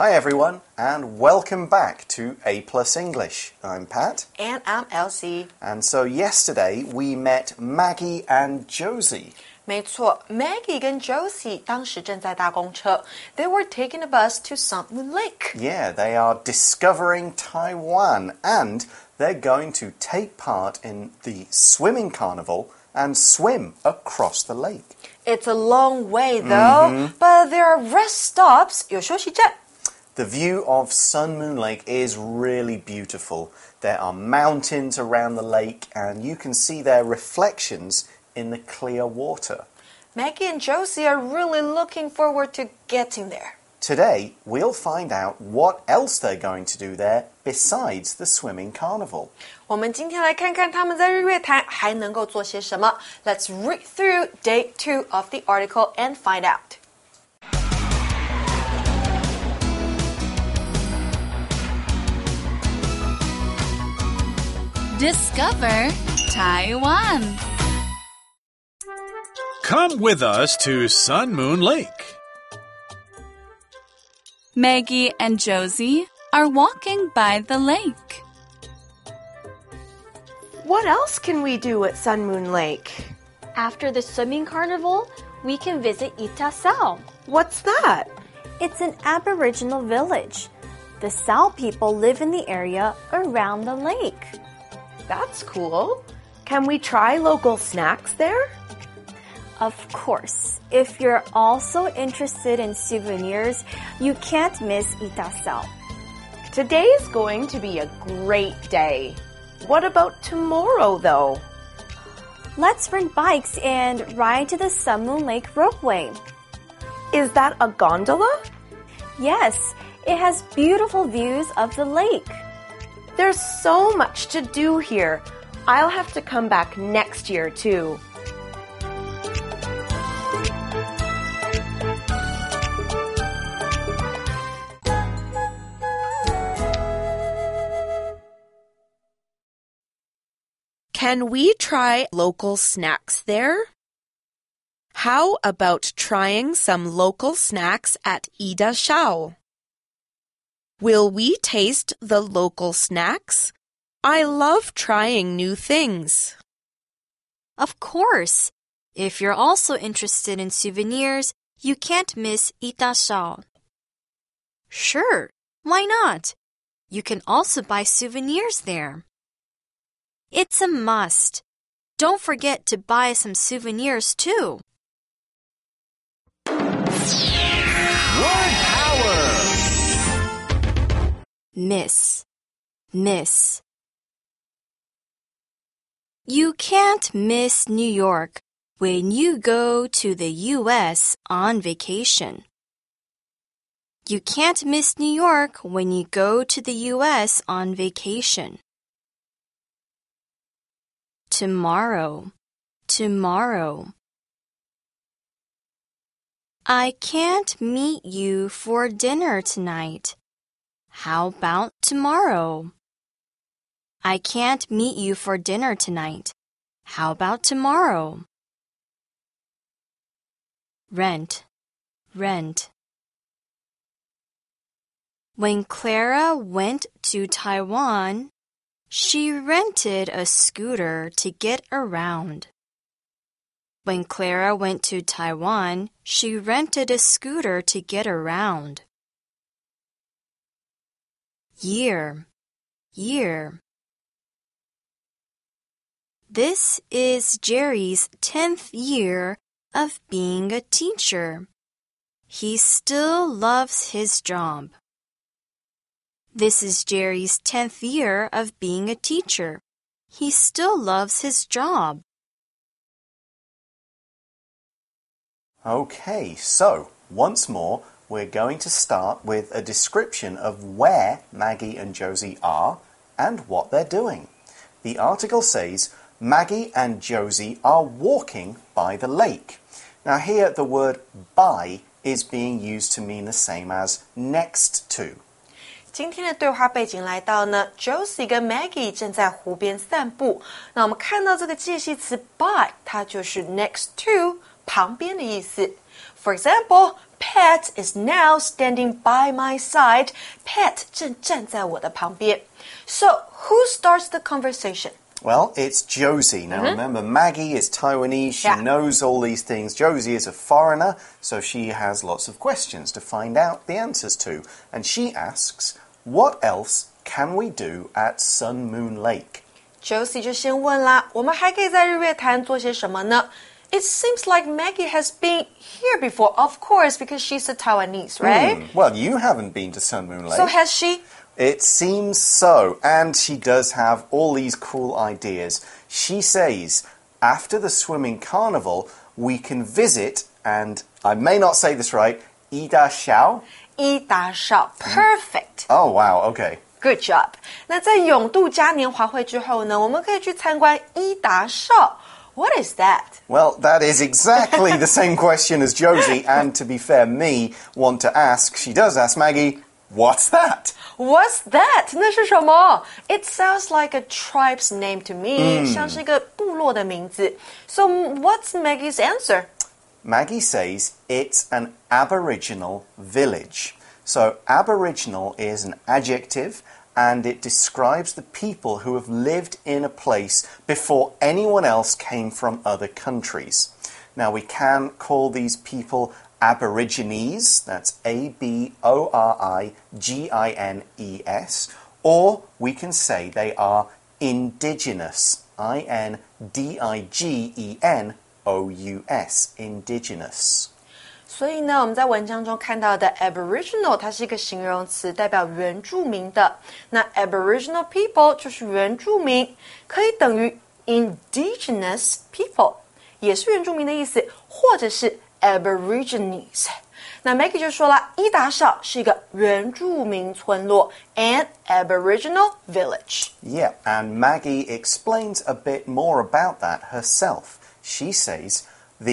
Hi everyone, and welcome back to A Plus English. I'm Pat. And I'm Elsie. And so yesterday we met Maggie and Josie. 没错 ，Maggie 跟 Josie 当时正在搭公车 ，They were taking a bus to Sun Moon Lake. Yeah, they are discovering Taiwan, and they're going to take part in the swimming carnival and swim across the lake. It's a long way though, but there are rest stops. 有休息站。 The view of Sun Moon Lake is really beautiful. There are mountains around the lake, and you can see their reflections in the clear water. Maggie and Josie are really looking forward to getting there. Today, we'll find out what else they're going to do there besides the swimming carnival. 我们今天来看看他们在日月潭还能够做些什么。Let's read through day 2 of the article and find out. Discover Taiwan. Come with us to Sun Moon Lake. Maggie and Josie are walking by the lake. What else can we do at Sun Moon Lake? After the swimming carnival, we can visit Itasao. What's that? It's an Aboriginal village. The Sao people live in the area around the lake. That's cool. Can we try local snacks there? Of course. If you're also interested in souvenirs, you can't miss Itasao. Today's going to be a great day. What about tomorrow, though? Let's rent bikes and ride to the Sun Moon Lake ropeway. Is that a gondola? Yes, it has beautiful views of the lake. There's so much to do here. I'll have to come back next year, too. Can we try local snacks there? How about trying some local snacks at Ida Shao? Will we taste the local snacks? I love trying new things. Of course. If you're also interested in souvenirs, you can't miss Itasao. Sure, why not? You can also buy souvenirs there. It's a must. Don't forget to buy some souvenirs too. Word power! Miss. You can't miss New York when you go to the U.S. on vacation. You can't miss New York when you go to the U.S. on vacation. Tomorrow. I can't meet you for dinner tonight. How about tomorrow? I can't meet you for dinner tonight. How about tomorrow? Rent. When Clara went to Taiwan, she rented a scooter to get around. When Clara went to Taiwan, she rented a scooter to get around. Year. This is Jerry's 10th year of being a teacher. He still loves his job. This is Jerry's 10th year of being a teacher. He still loves his job. Okay, so once more, we're going to start with a description of where Maggie and Josie are and what they're doing. The article says, Maggie and Josie are walking by the lake. Now here, the word by is being used to mean the same as next to. 今天的对话背景来到呢 ，Josie 跟 Maggie 正在湖边散步。那我们看到这个介系词 by， 它就是 next to 旁边的意思。For example, Pet is now standing by my side. Pet 正站在我的旁边。So, who starts the conversation? Well, it's Josie. Now, remember, Maggie is Taiwanese. She Yeah. knows all these things. Josie is a foreigner, so she has lots of questions to find out the answers to. And she asks, what else can we do at Sun Moon Lake? Josie 就先问啦，我们还可以在日月潭做些什么呢？ It seems like Maggie has been here before, of course, because she's a Taiwanese, right? Well, you haven't been to Sun Moon Lake. So has she? It seems so, and she does have all these cool ideas. She says, after the swimming carnival, we can visit, and I may not say this right, Ida Xiao? 一打少 perfect. Oh, wow, okay. Good job. 那在永渡嘉年华会之后呢，我们可以去参观伊达邵。What is that? Well, that is exactly the same question as Josie, and to be fair, me want to ask, she does ask Maggie, what's that? What's that? 那是什么 It sounds like a tribe's name to me. 像是一个部落的名字。So what's Maggie's answer? Maggie says it's an Aboriginal village. So, Aboriginal is an adjective, and it describes the people who have lived in a place before anyone else came from other countries. Now, we can call these people Aborigines, that's A-B-O-R-I-G-I-N-E-S, or we can say they are indigenous, I-N-D-I-G-E-N-O-U-S, indigenous. 所以呢，我们在文章中看到的 Aboriginal， 它是一个形容词，代表原住民的。那 Aboriginal people 就是原住民，可以等于 Indigenous people， 也是原住民的意思，或者是 Aborigines。那 Maggie 就说了，伊达邵是一个原住民村落 ，an Aboriginal village. Yeah, and Maggie explains a bit more about that herself. She says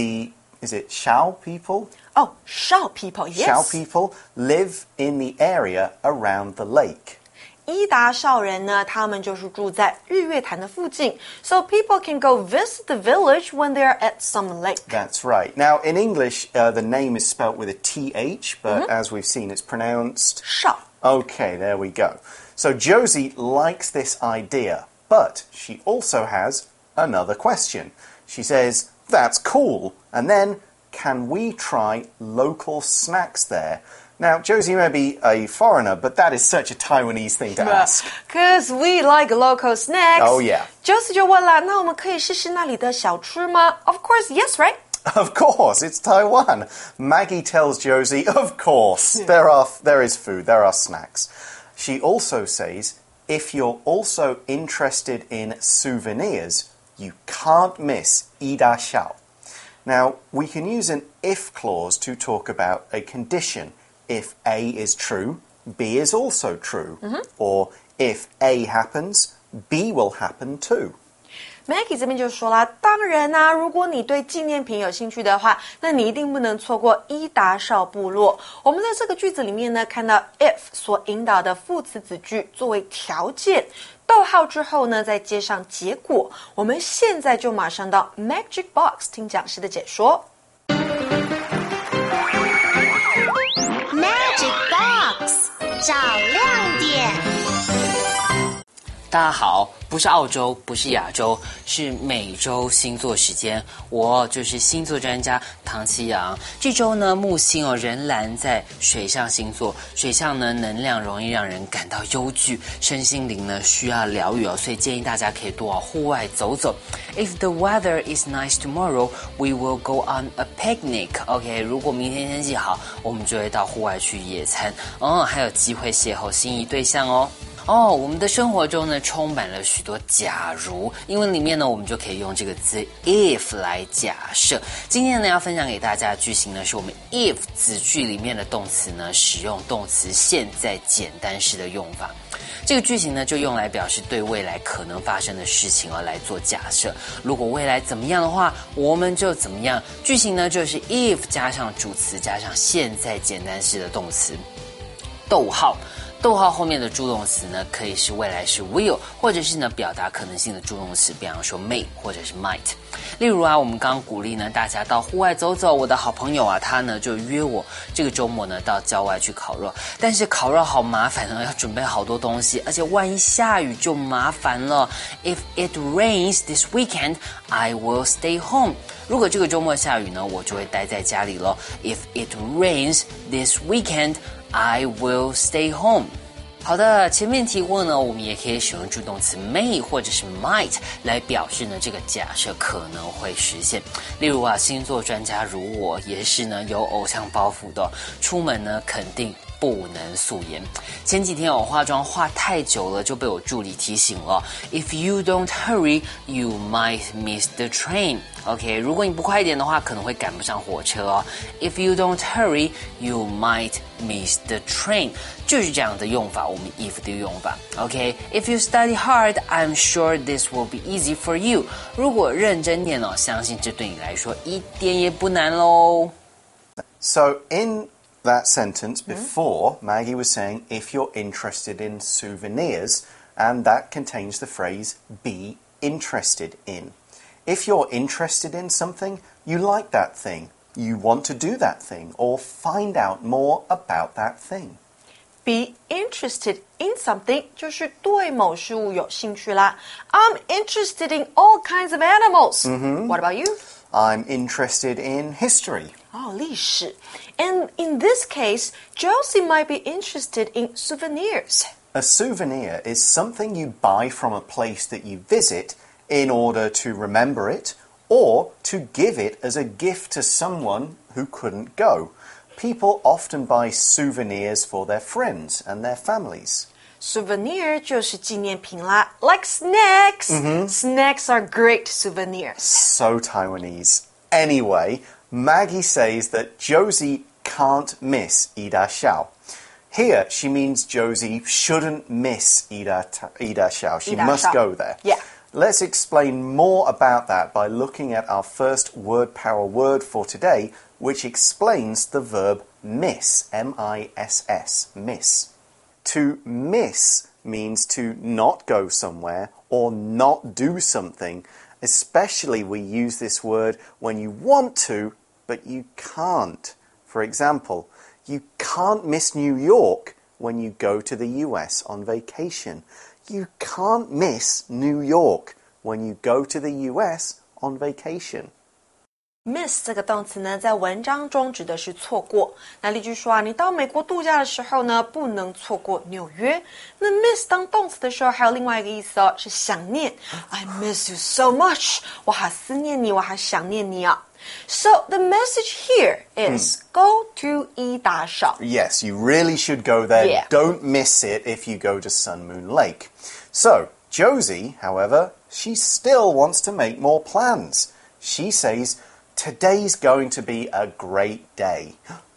is it Shao people? Oh, Shao people, yes. Shao people live in the area around the lake. 伊达邵人呢，他们就是住在日月潭的附近 ，so people can go visit the village when they are at some lake. That's right. Now, in English, the name is spelt with a TH, but as we've seen, it's pronounced... 邵 Okay, there we go. So Josie likes this idea, but she also has another question. She says, that's cool, and then, can we try local snacks there? Now, Josie may be a foreigner, but that is such a Taiwanese thing to ask. Because we like local snacks. Oh, yeah. Josie 就问了，那我们可以试试那里的小吃吗 ？Of course, yes, right? Of course, it's Taiwan. Maggie tells Josie, of course, there is food, there are snacks. She also says, if you're also interested in souvenirs, you can't miss Ida Xiao. Now, we can use an if clause to talk about a condition. If A is true, B is also true. Or if A happens, B will happen too. Maggie 这边就说啦，当然啦，如果你对纪念品有兴趣的话，那你一定不能错过伊达邵部落。我们在这个句子里面呢，看到 if 所引导的副词子句作为条件，逗号之后呢，再接上结果。我们现在就马上到 Magic Box 听讲师的解说。 Magic Box 找亮点。 大家好，不是澳洲，不是亚洲，是美洲星座时间。我就是星座专家唐奇阳。这周呢，木星仍然在水象星座，水象呢能量容易让人感到忧惧，身心灵呢需要疗愈所以建议大家可以多往户外走走。If the weather is nice tomorrow, we will go on a picnic. OK， 如果明天天气好，我们就会到户外去野餐。还有机会邂逅心仪对象哦。我们的生活中呢充满了许多假如，英文里面呢我们就可以用这个字 if 来假设。今天呢要分享给大家的句型呢是我们 if 子句里面的动词呢使用动词现在简单式的用法。这个句型呢就用来表示对未来可能发生的事情而来做假设。如果未来怎么样的话，我们就怎么样。句型呢就是 if 加上主词加上现在简单式的动词。逗号逗号后面的助动词呢，可以是未来时 will， 或者是呢表达可能性的助动词，比方说 may 或者是 might。例如啊，我们刚刚鼓励呢大家到户外走走。我的好朋友啊，他呢就约我这个周末呢到郊外去烤肉，但是烤肉好麻烦呢，要准备好多东西，而且万一下雨就麻烦了。If it rains this weekend, I will stay home. 如果这个周末下雨呢，我就会待在家里了。If it rains this weekend, I will stay home. 好的，前面提过呢，我们也可以使用助动词 may 或者是 might 来表示呢这个假设可能会实现。例如啊，星座专家如我也是呢有偶像包袱的，出门呢肯定不能素颜。前几天我化妆化太久了，就被我助理提醒了。If you don't hurry, you might miss the train. OK， 如果你不快一点的话，可能会赶不上火车哦。If you don't hurry, you might miss the train. 就是这样的用法，我们 if 的用法。OK，If you study hard, I'm sure this will be easy for you. 如果认真念哦，相信这对你来说一点也不难咯。 So in that sentence before, Maggie was saying, if you're interested in souvenirs, and that contains the phrase be interested in. If you're interested in something, you like that thing, you want to do that thing, or find out more about that thing. Be interested in something 就是对某事物有兴趣啦。I'm interested in all kinds of animals. What about you? I'm interested in history. 历史。And in this case, Josie might be interested in souvenirs. A souvenir is something you buy from a place that you visit in order to remember it or to give it as a gift to someone who couldn't go. People often buy souvenirs for their friends and their families. Souvenir 就是纪念品啦 like snacks. Snacks are great souvenirs. So Taiwanese. Anyway, Maggie says that Josie can't miss Ida Xiao. Here, she means Josie shouldn't miss Ida Xiao. She must go there. Yeah. Let's explain more about that by looking at our first word power word for today, which explains the verb miss, M-I-S-S, miss. To miss means to not go somewhere or not do something. Especially we use this word when you want to, but you can't. For example, you can't miss New York when you go to the US on vacation. You can't miss New York when you go to the US on vacation. Miss 这个动词呢，在文章中指的是错过。那例句说啊，你到美国度假的时候呢，不能错过纽约。那 miss 当动词的时候，还有另外一个意思哦，是想念。I miss you so much. 我好思念你，我好想念你啊。So the message here is go to 伊达邵。 Yes, you really should go there. Yeah. Don't miss it if you go to Sun Moon Lake. So, Josie, however, she still wants to make more plans. She says, today's going to be a great day.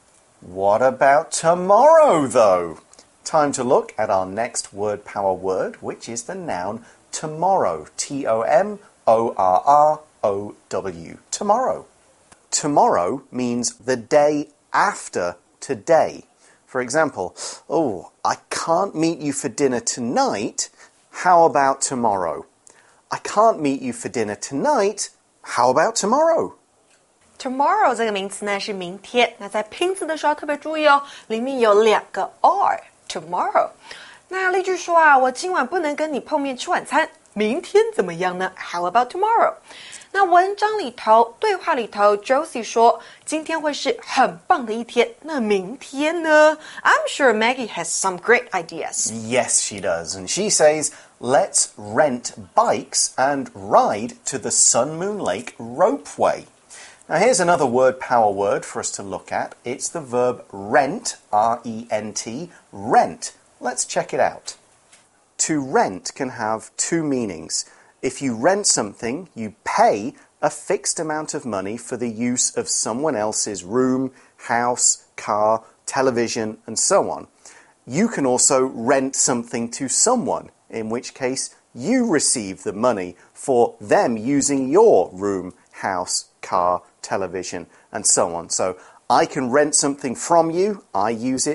What about tomorrow, though? Time to look at our next word power word, which is the noun tomorrow. T-O-M-O-R-R-O-W. Tomorrow. Tomorrow means the day after today. For example, oh, I can't meet you for dinner tonight. How about tomorrow? I can't meet you for dinner tonight. How about tomorrow? Tomorrow 这个名词呢是明天，那在拼字的时候特别注意哦，里面有两个 r tomorrow。那例句说啊，我今晚不能跟你碰面吃晚餐，明天怎么样呢 ？How about tomorrow？ 那文章里头、对话里头 ，Josie 说今天会是很棒的一天。那明天呢 ？I'm sure Maggie has some great ideas. Yes, she does. And she says, let's rent bikes and ride to the Sun Moon Lake ropeway. Now, here's another word power word for us to look at. It's the verb rent, R-E-N-T, rent. Let's check it out. To rent can have two meanings. If you rent something, you pay a fixed amount of money for the use of someone else's room, house, car, television, and so on. You can also rent something to someone, in which case you receive the money for them using your room, house, car, television, and so on. So I can rent something from you, I use it.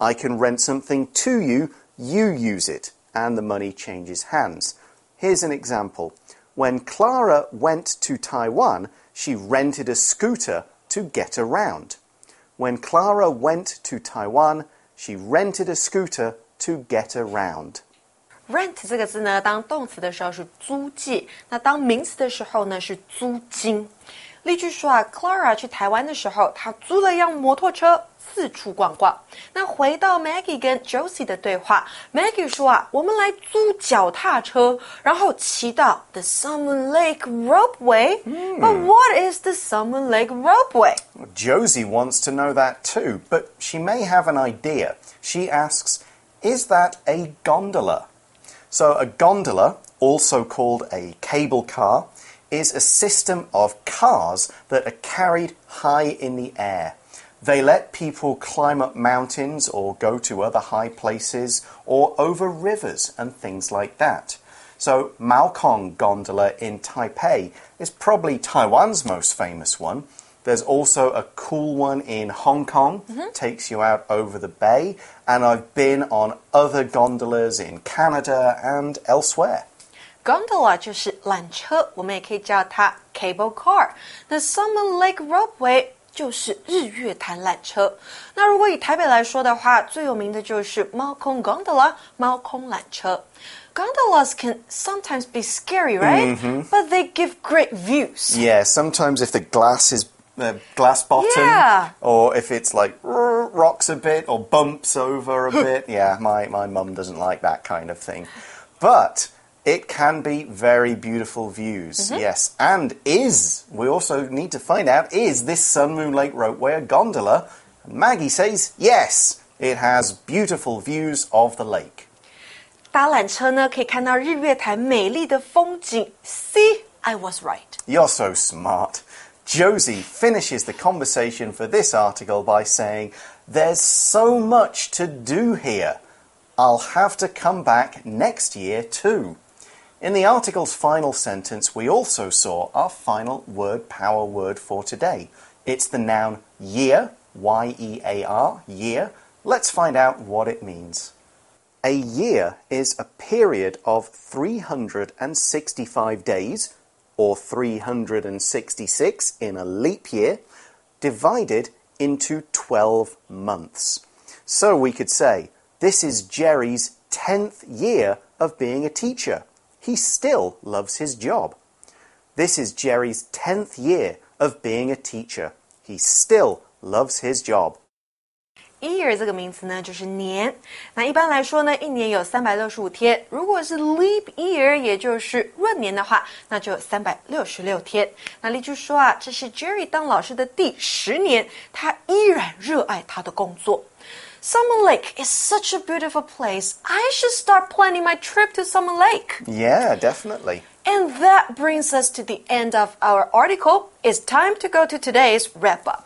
I can rent something to you, you use it, and the money changes hands. Here's an example. When Clara went to Taiwan, she rented a scooter to get around. When Clara went to Taiwan, she rented a scooter to get around. Rent 这个字呢，当动词的时候是租借，那当名词的时候呢是租金。例句说啊 ，Clara 去台湾的时候，她租了一辆摩托车，四处逛逛。那回到 Maggie 跟 Josie 的对话 ，Maggie 说啊，我们来租脚踏车，然后骑到 the Salmon Lake Ropeway. But what is the Salmon Lake Ropeway? Josie wants to know that too, but she may have an idea. She asks, is that a gondola? So a gondola, also called a cable car, is a system of cars that are carried high in the air. They let people climb up mountains or go to other high places or over rivers and things like that. So Maokong Gondola in Taipei is probably Taiwan's most famous one. There's also a cool one in Hong Kong, takes you out over the bay, and I've been on other gondolas in Canada and elsewhere. Gondola 就是缆车，我们也可以叫它 cable car. 那 Salmon Lake Ropeway 就是日月潭缆车。那如果以台北来说的话，最有名的就是猫空 Gondola 猫空缆车。Gondolas can sometimes be scary, right? But they give great views. Yeah, sometimes if the glass is glass bottom, Yeah. or if it's like rocks a bit or bumps over a bit, yeah, my mum doesn't like that kind of thing. But it can be very beautiful views, yes. And we also need to find out, is this Sun Moon Lake Ropeway a gondola? Maggie says, yes, it has beautiful views of the lake. 搭缆车呢，可以看到日月潭美丽的风景。See, I was right. You're so smart. Josie finishes the conversation for this article by saying, there's so much to do here. I'll have to come back next year too. In the article's final sentence, we also saw our final word power word for today. It's the noun year, Y-E-A-R, year. Let's find out what it means. A year is a period of 365 days, or 366 in a leap year, divided into 12 months. So we could say, this is Jerry's 10th year of being a teacher. He still loves his job. This is Jerry's 10th year of being a teacher. He still loves his job. Year 这个名词呢，就是年。那一般来说呢，一年有365天。如果是 leap year， 也就是闰年的话，那就有366天。那例句说啊，这是 Jerry 当老师的第10年，他依然热爱他的工作。Salmon Lake is such a beautiful place. I should start planning my trip to Salmon Lake. Yeah, definitely. And that brings us to the end of our article. It's time to go to today's wrap-up.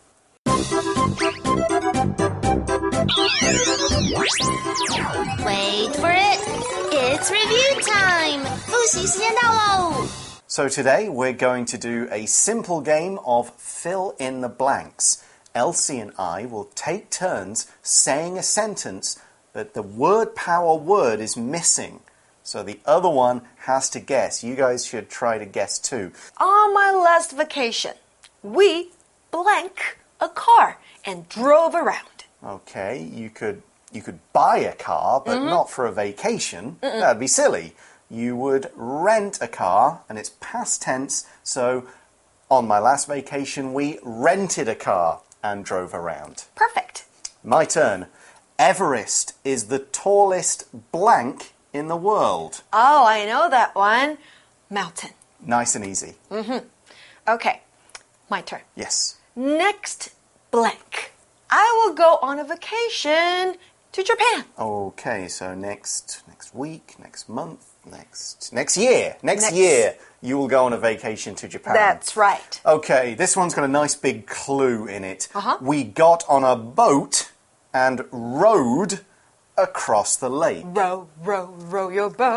Wait for it. It's review time. 复习时间到喽。 So today we're going to do a simple game of fill in the blanks. Elsie and I will take turns saying a sentence that the word power word is missing. So the other one has to guess. You guys should try to guess too. On my last vacation, we blank a car and drove around. Okay, you could buy a car, but not for a vacation. That'd be silly. You would rent a car, and it's past tense, so on my last vacation, we rented a car and drove around. Perfect. My turn. Everest is the tallest blank in the world. Oh, I know that one. Mountain. Nice and easy. Okay, my turn. Yes. Next blank. I will go on a vacation to Japan. Okay, so next week, next month, next year. Next year, you will go on a vacation to Japan. That's right. Okay, this one's got a nice big clue in it. We got on a boat and rowed across the lake. Row, row, row your boat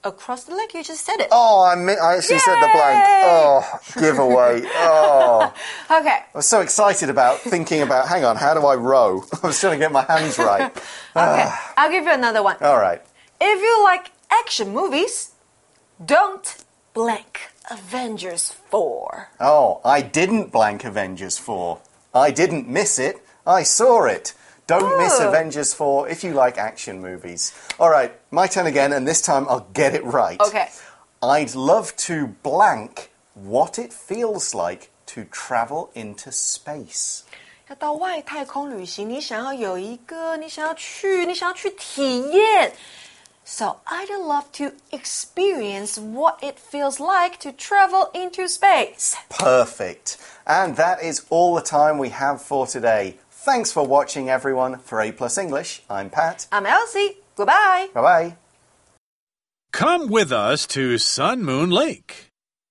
across the lake. You just said it. Oh, I actually said the blank. Oh, giveaway. Oh. Okay. I was so excited about thinking about, hang on, how do I row? I was trying to get my hands right. Okay, I'll give you another one. All right. If you like action movies, don't blank Avengers 4. Oh, I didn't blank Avengers 4. I didn't miss it. I saw it. Don't miss Avengers 4 if you like action movies. All right, my turn again, and this time I'll get it right. Okay. I'd love to blank what it feels like to travel into space. 要到外太空旅行，你想要有一个，你想要去体验。So I'd love to experience what it feels like to travel into space. Perfect. And that is all the time we have for today. Thanks for watching, everyone. For A Plus English, I'm Pat. I'm Elsie. Goodbye. Bye-bye. Come with us to Sun Moon Lake.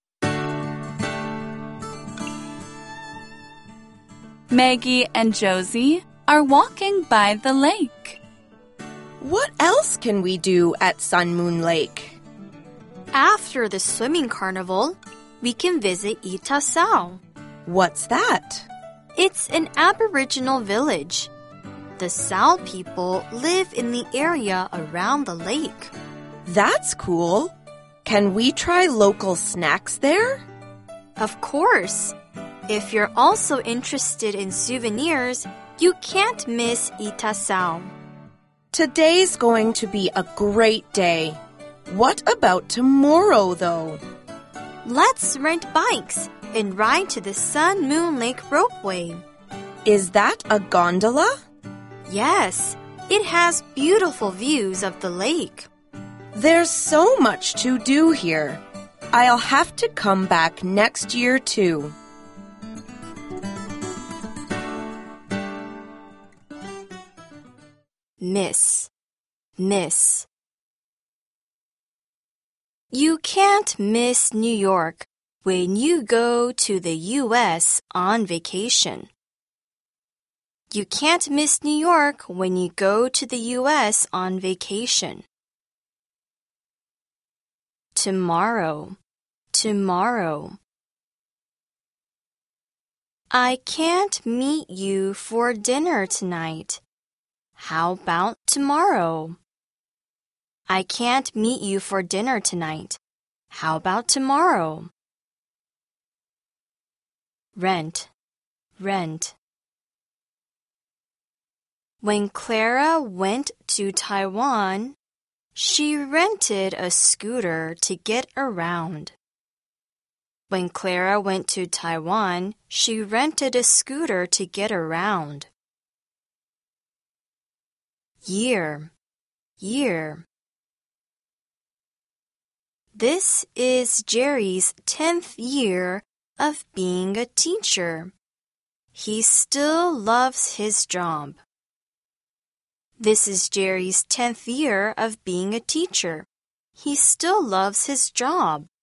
Maggie and Josie are walking by the lake. What else can we do at Sun Moon Lake? After the swimming carnival, we can visit Itasao. What's that? It's an Aboriginal village. The Sao people live in the area around the lake. That's cool. Can we try local snacks there? Of course. If you're also interested in souvenirs, you can't miss Itasao. Today's going to be a great day. What about tomorrow, though? Let's rent bikes and ride to the Sun Moon Lake ropeway. Is that a gondola? Yes, it has beautiful views of the lake. There's so much to do here. I'll have to come back next year, too. Miss. You can't miss New York when you go to the U.S. on vacation. You can't miss New York when you go to the U.S. on vacation. Tomorrow. I can't meet you for dinner tonight. How about tomorrow? I can't meet you for dinner tonight. How about tomorrow? Rent. When Clara went to Taiwan, she rented a scooter to get around. When Clara went to Taiwan, she rented a scooter to get around. Year. This is Jerry's 10th year of being a teacher. He still loves his job. This is Jerry's 10th year of being a teacher. He still loves his job.